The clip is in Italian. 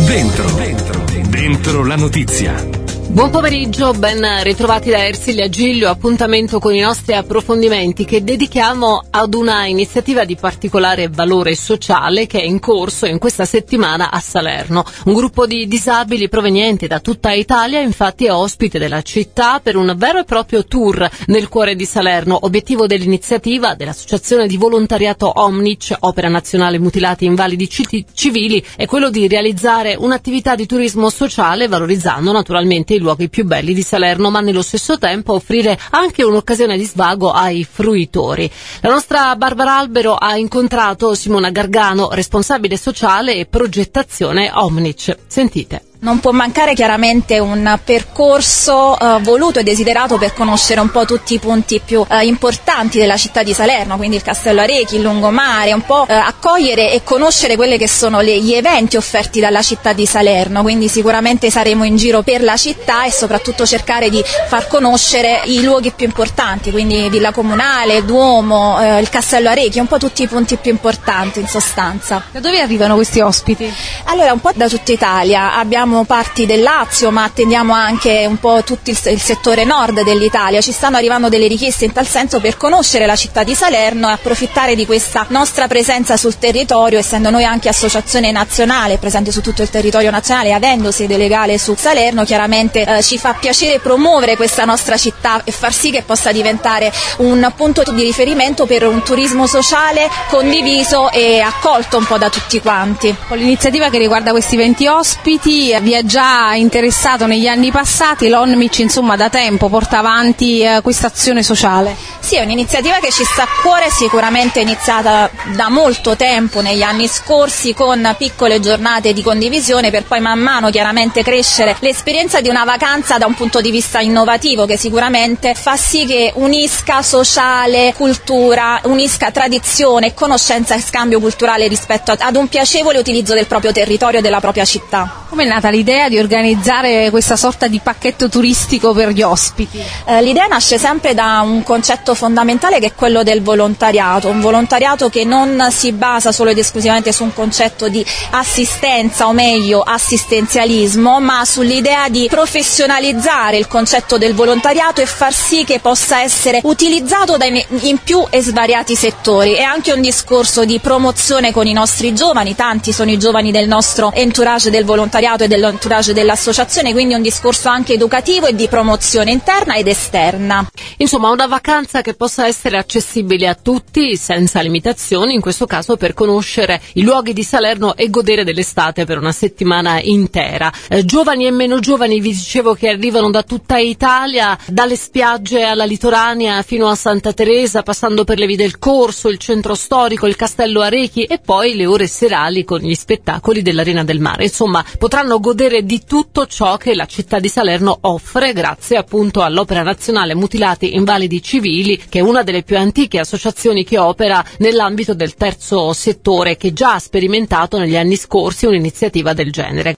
Dentro la notizia. Buon pomeriggio, ben ritrovati da Ersilia Giglio, appuntamento con i nostri approfondimenti che dedichiamo ad una iniziativa di particolare valore sociale che è in corso in questa settimana a Salerno. Un gruppo di disabili provenienti da tutta Italia infatti è ospite della città per un vero e proprio tour nel cuore di Salerno. Obiettivo dell'iniziativa dell'Associazione di Volontariato Omnic, Opera Nazionale Mutilati Invalidi Civili, è quello di realizzare un'attività di turismo sociale valorizzando naturalmente i luoghi più belli di Salerno, ma nello stesso tempo offrire anche un'occasione di svago ai fruitori. La nostra Barbara Albero ha incontrato Simona Gargano, responsabile sociale e progettazione Omnic. Sentite. Non può mancare chiaramente un percorso voluto e desiderato per conoscere un po' tutti i punti più importanti della città di Salerno, quindi il Castello Arechi, il lungomare, un po' accogliere e conoscere quelli che sono gli eventi offerti dalla città di Salerno, quindi sicuramente saremo in giro per la città e soprattutto cercare di far conoscere i luoghi più importanti, quindi Villa Comunale, Duomo, il Castello Arechi, un po' tutti i punti più importanti in sostanza. Da dove arrivano questi ospiti? Allora, un po' da tutta Italia, abbiamo parti del Lazio, ma attendiamo anche un po' tutto il settore nord dell'Italia. Ci stanno arrivando delle richieste in tal senso per conoscere la città di Salerno e approfittare di questa nostra presenza sul territorio, essendo noi anche associazione nazionale presente su tutto il territorio nazionale, avendo sede legale su Salerno, chiaramente ci fa piacere promuovere questa nostra città e far sì che possa diventare un punto di riferimento per un turismo sociale condiviso e accolto un po' da tutti quanti. Con l'iniziativa che riguarda questi 20 ospiti vi è già interessato negli anni passati, l'Omnic insomma da tempo porta avanti questa azione sociale. Sì, è un'iniziativa che ci sta a cuore, sicuramente è iniziata da molto tempo negli anni scorsi con piccole giornate di condivisione per poi man mano chiaramente crescere l'esperienza di una vacanza da un punto di vista innovativo che sicuramente fa sì che unisca sociale, cultura, unisca tradizione, conoscenza e scambio culturale rispetto ad un piacevole utilizzo del proprio territorio e della propria città. Come è nata l'idea di organizzare questa sorta di pacchetto turistico per gli ospiti? L'idea nasce sempre da un concetto fondamentale che è quello del volontariato, un volontariato che non si basa solo ed esclusivamente su un concetto di assistenza o meglio assistenzialismo, ma sull'idea di professionalizzare il concetto del volontariato e far sì che possa essere utilizzato in più e svariati settori. È anche un discorso di promozione con i nostri giovani, tanti sono i giovani del nostro entourage del volontariato e dell'entourage dell'associazione, quindi un discorso anche educativo e di promozione interna ed esterna. Insomma, una vacanza che possa essere accessibile a tutti senza limitazioni, in questo caso per conoscere i luoghi di Salerno e godere dell'estate per una settimana intera. Giovani e meno giovani, vi dicevo che arrivano da tutta Italia, dalle spiagge alla Litoranea fino a Santa Teresa, passando per le vie del Corso, il centro storico, il Castello Arechi e poi le ore serali con gli spettacoli dell'Arena del Mare. Insomma, potranno godere di tutto ciò che la città di Salerno offre grazie appunto all'Opera Nazionale Mutilati Invalidi Civili, che è una delle più antiche associazioni che opera nell'ambito del terzo settore, che già ha sperimentato negli anni scorsi un'iniziativa del genere.